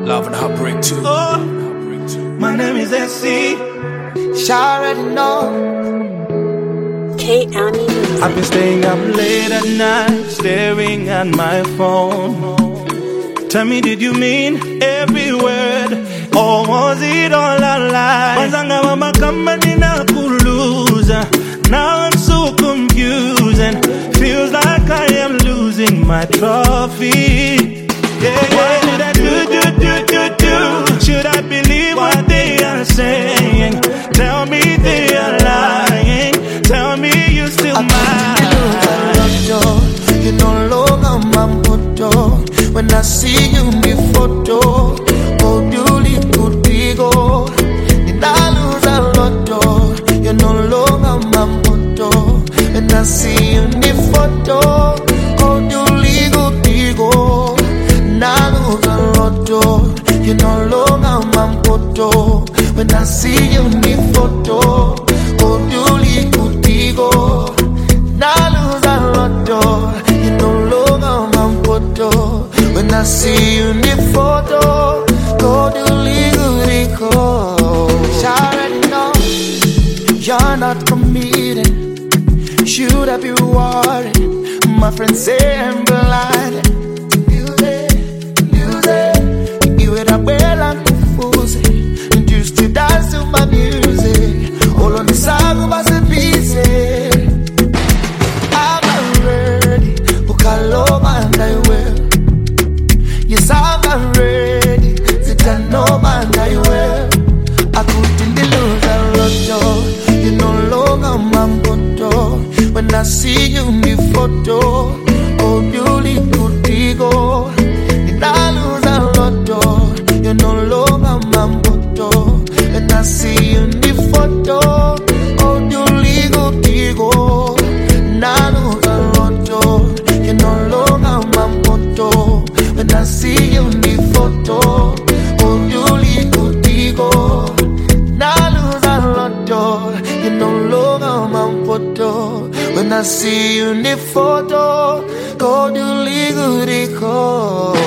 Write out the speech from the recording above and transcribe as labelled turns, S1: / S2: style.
S1: Love and Heartbreak 2.
S2: Oh, my name is S.C. Shall already know.
S3: K-Ami Music.
S2: I've been staying up late at night, staring at my phone. Tell me, did you mean every word, or was it all a lie? Mazanga mama kama nina kuluza. Now I'm so confused and feels like I am losing my trophy. Yeah. What did I do? Should I believe what they are saying? Tell me they are lying. Tell me you still mine.
S4: You no longer my motto. When I see you in the photo, oh, duly good go. Did I lose a lotto? You no longer my motto. When I see you in the photo, oh, duly good go. Now lose a lotto. You no longer my motto. When I see you in the photo, oh, duly good go. Now lose a lotto. You no longer my motto. When I see you in the photo, go do legal. Shall already know you're not committed. Should I be worried? My friends say I'm blind. Music, you would have well and confused. Used to dance to my music. All on the side of us a piece. I'm ready. Book a love and I will. Yes, I'm ready. Sit and know man I will. I couldn't lose a lotto. You no longer my motto. When I see you in the photo, oh, beauty could go. Did I lose a lotto? You no longer my motto. When I see you in the photo, oh, beauty could go. Now lose a lotto. You no longer my motto. When I see you in the photo, oh, Julie Cutigo. Now lose a lotto, you no longer my photo. When I see you in the photo, go Julie Cutigo.